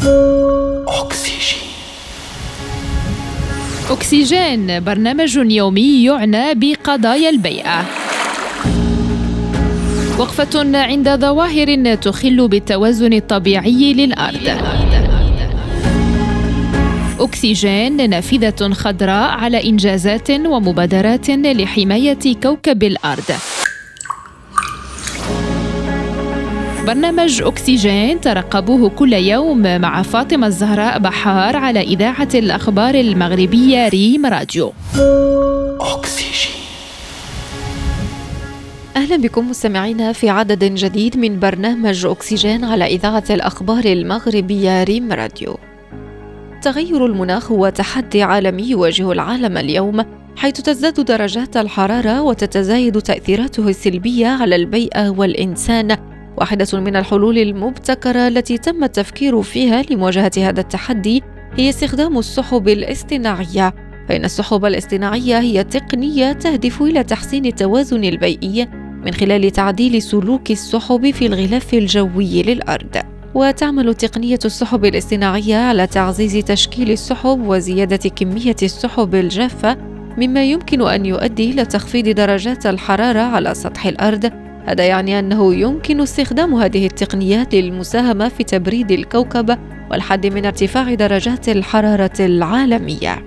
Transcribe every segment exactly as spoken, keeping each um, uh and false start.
أكسجين. أكسجين برنامج يومي يعنى بقضايا البيئة. وقفة عند ظواهر تخل بالتوازن الطبيعي للأرض. أكسجين نافذة خضراء على إنجازات ومبادرات لحماية كوكب الأرض. برنامج أكسجين ترقبوه كل يوم مع فاطمة الزهراء بحار على إذاعة الأخبار المغربية ريم راديو. أكسجين. أهلا بكم مستمعينا في عدد جديد من برنامج أكسجين على إذاعة الأخبار المغربية ريم راديو. تغير المناخ هو تحدي عالمي يواجه العالم اليوم، حيث تزداد درجات الحرارة وتتزايد تأثيراته السلبية على البيئة والإنسان. واحدة من الحلول المبتكرة التي تم التفكير فيها لمواجهة هذا التحدي هي استخدام السحب الاصطناعية. فإن السحب الاصطناعية هي تقنية تهدف إلى تحسين التوازن البيئي من خلال تعديل سلوك السحب في الغلاف الجوي للأرض. وتعمل تقنية السحب الاصطناعية على تعزيز تشكيل السحب وزيادة كمية السحب الجافة، مما يمكن أن يؤدي إلى تخفيض درجات الحرارة على سطح الأرض. هذا يعني أنه يمكن استخدام هذه التقنيات للمساهمة في تبريد الكوكب والحد من ارتفاع درجات الحرارة العالمية.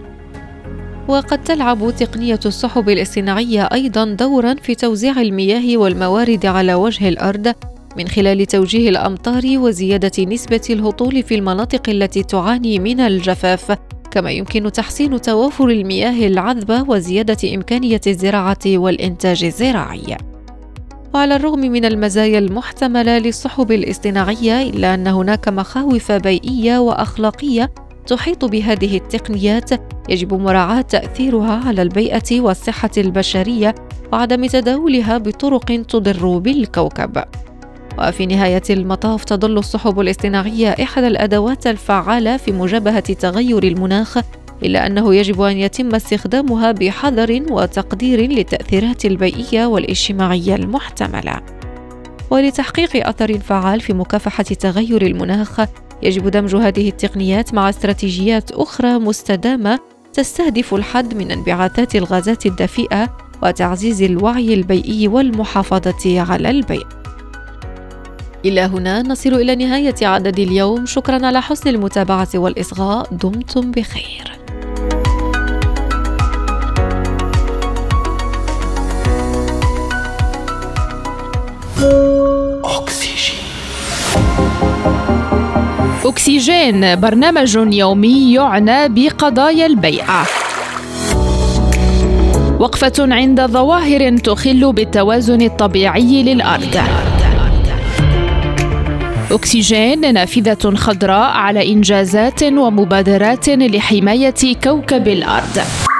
وقد تلعب تقنية السحب الاصطناعية أيضاً دوراً في توزيع المياه والموارد على وجه الأرض من خلال توجيه الأمطار وزيادة نسبة الهطول في المناطق التي تعاني من الجفاف، كما يمكن تحسين توافر المياه العذبة وزيادة إمكانية الزراعة والإنتاج الزراعي. وعلى الرغم من المزايا المحتملة للسحب الاصطناعية، إلا أن هناك مخاوف بيئية وأخلاقية تحيط بهذه التقنيات يجب مراعاة تأثيرها على البيئة والصحة البشرية وعدم تداولها بطرق تضر بالكوكب. وفي نهاية المطاف تظل السحب الاصطناعية إحدى الأدوات الفعالة في مجابهة تغير المناخ، إلا أنه يجب أن يتم استخدامها بحذر وتقدير للتأثيرات البيئية والاجتماعية المحتملة. ولتحقيق أثر فعال في مكافحة تغير المناخ يجب دمج هذه التقنيات مع استراتيجيات أخرى مستدامة تستهدف الحد من انبعاثات الغازات الدفيئة وتعزيز الوعي البيئي والمحافظة على البيئة. إلى هنا نصل إلى نهاية عدد اليوم. شكرا على حسن المتابعة والإصغاء. دمتم بخير. أكسجين. أكسجين برنامج يومي يعنى بقضايا البيئة. وقفة عند ظواهر تخل بالتوازن الطبيعي للأرض. أكسجين نافذة خضراء على إنجازات ومبادرات لحماية كوكب الأرض.